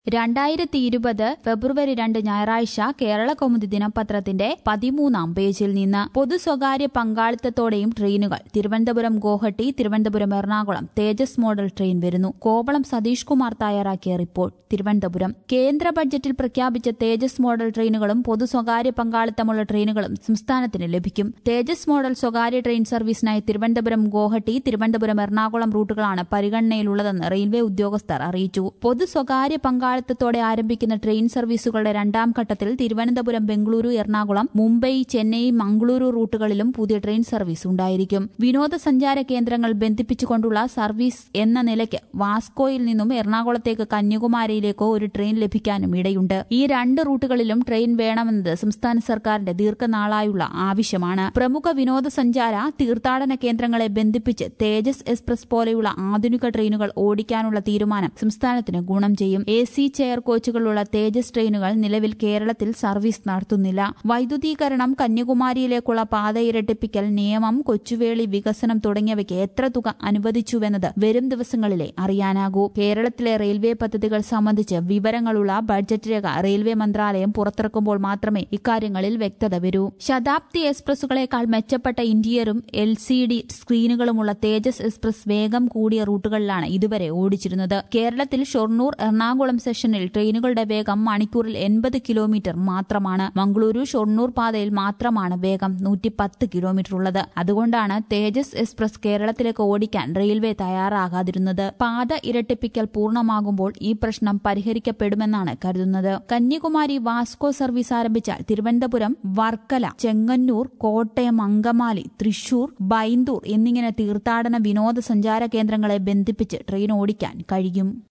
2020 ഫെബ്രുവരി 2 ഞായറാഴ്ച കേരളകൗമുദി ദിനപത്രത്തിന്റെ 13-ാം പേജിൽ നിന്ന് പൊതു സ്വകാര്യ പങ്കാളിത്തത്തോടെയും ട്രെയിനുകൾ തിരുവനന്തപുരം ഗോഹട്ടി തിരുവനന്തപുരം എറണാകുളം തേജസ് മോഡൽ ട്രെയിൻ വരുന്നു. കോവളം സതീഷ് കുമാർ തയ്യാറാക്കിയ റിപ്പോർട്ട്. തിരുവനന്തപുരം കേന്ദ്ര ബഡ്ജറ്റിൽ പ്രഖ്യാപിച്ച തേജസ് മോഡൽ ട്രെയിനുകളും പൊതു സ്വകാര്യ പങ്കാളിത്തമുള്ള ട്രെയിനുകളും സംസ്ഥാനത്തിന് ലഭിക്കും. തേജസ് മോഡൽ സ്വകാര്യ ട്രെയിൻ സർവീസിനായി തിരുവനന്തപുരം ഗോഹട്ടി തിരുവനന്തപുരം എറണാകുളം റൂട്ടുകളാണ് പരിഗണനയിലുള്ളതെന്ന് റെയിൽവേ ഉദ്യോഗസ്ഥർ അറിയിച്ചു. പൊതു സ്വകാര്യ പങ്കാളിത്തത്തോടെ ആരംഭിക്കുന്ന ട്രെയിൻ സർവീസുകളുടെ രണ്ടാം ഘട്ടത്തിൽ തിരുവനന്തപുരം ബംഗളൂരു എറണാകുളം മുംബൈ ചെന്നൈ മംഗളൂരു റൂട്ടുകളിലും പുതിയ ട്രെയിൻ സർവീസ് ഉണ്ടായിരിക്കും. വിനോദസഞ്ചാര കേന്ദ്രങ്ങൾ ബന്ധിപ്പിച്ചുകൊണ്ടുള്ള സർവീസ് എന്ന നിലയ്ക്ക് വാസ്കോയിൽ നിന്നും എറണാകുളത്തേക്ക് കന്യാകുമാരിയിലേക്കോ ഒരു ട്രെയിൻ ലഭിക്കാനും ഇടയുണ്ട്. ഈ രണ്ട് റൂട്ടുകളിലും ട്രെയിൻ വേണമെന്നത് സംസ്ഥാന സർക്കാരിന്റെ ദീർഘനാളായുള്ള ആവശ്യമാണ്. പ്രമുഖ വിനോദസഞ്ചാര തീർത്ഥാടന കേന്ദ്രങ്ങളെ ബന്ധിപ്പിച്ച് തേജസ് എക്സ്പ്രസ് പോലെയുള്ള ആധുനിക ട്രെയിനുകൾ ഓടിക്കാനുള്ള തീരുമാനം സംസ്ഥാനത്തിന് ഗുണം ചെയ്യും. AC ചെയർ കോച്ചുകളുള്ള തേജസ് ട്രെയിനുകൾ നിലവിൽ കേരളത്തിൽ സർവീസ് നടത്തുന്നില്ല. വൈദ്യുതീകരണം, കന്യാകുമാരിയിലേക്കുള്ള പാത ഇരട്ടിപ്പിക്കൽ, നിയമം, കൊച്ചുവേളി വികസനം തുടങ്ങിയവയ്ക്ക് എത്ര തുക അനുവദിച്ചുവെന്നത് വരും ദിവസങ്ങളിലെ അറിയാനാകൂ. കേരളത്തിലെ റെയിൽവേ പദ്ധതികൾ സംബന്ധിച്ച് വിവരങ്ങളുള്ള ബഡ്ജറ്റ് രേഖ റെയിൽവേ മന്ത്രാലയം പുറത്തിറക്കുമ്പോൾ മാത്രമേ ഇക്കാര്യങ്ങളിൽ വ്യക്തത വരൂ. ശതാബ്ദി എക്സ്പ്രസുകളേക്കാൾ മെച്ചപ്പെട്ട ഇന്റീരിയറും LCD സ്ക്രീനുകളുമുള്ള തേജസ് എക്സ്പ്രസ് വേഗം കൂടിയ റൂട്ടുകളിലാണ് ഇതുവരെ ഓടിച്ചിരുന്നത്. കേരളത്തിൽ ഷൊർണൂർ എറണാകുളം സെഷനിൽ ട്രെയിനുകളുടെ വേഗം മണിക്കൂറിൽ 80 കിലോമീറ്റർ മാത്രമാണ്. മംഗളൂരു ഷൊർണൂർ പാതയിൽ മാത്രമാണ് വേഗം 110 കിലോമീറ്റർ ഉള്ളത്. അതുകൊണ്ടാണ് തേജസ് എക്സ്പ്രസ് കേരളത്തിലേക്ക് ഓടിക്കാൻ റെയിൽവേ തയ്യാറാകാതിരുന്നത്. പാത ഇരട്ടിപ്പിക്കൽ പൂർണ്ണമാകുമ്പോൾ ഈ പ്രശ്നം പരിഹരിക്കപ്പെടുമെന്നാണ് കരുതുന്നത്. കന്യാകുമാരി വാസ്കോ സർവീസ് ആരംഭിച്ചാൽ തിരുവനന്തപുരം, വർക്കല, ചെങ്ങന്നൂർ, കോട്ടയം, അങ്കമാലി, തൃശൂർ, ബൈന്ദൂർ എന്നിങ്ങനെ തീർത്ഥാടന വിനോദസഞ്ചാര കേന്ദ്രങ്ങളെ ബന്ധിപ്പിച്ച് ട്രെയിൻ ഓടിക്കാൻ കഴിയും.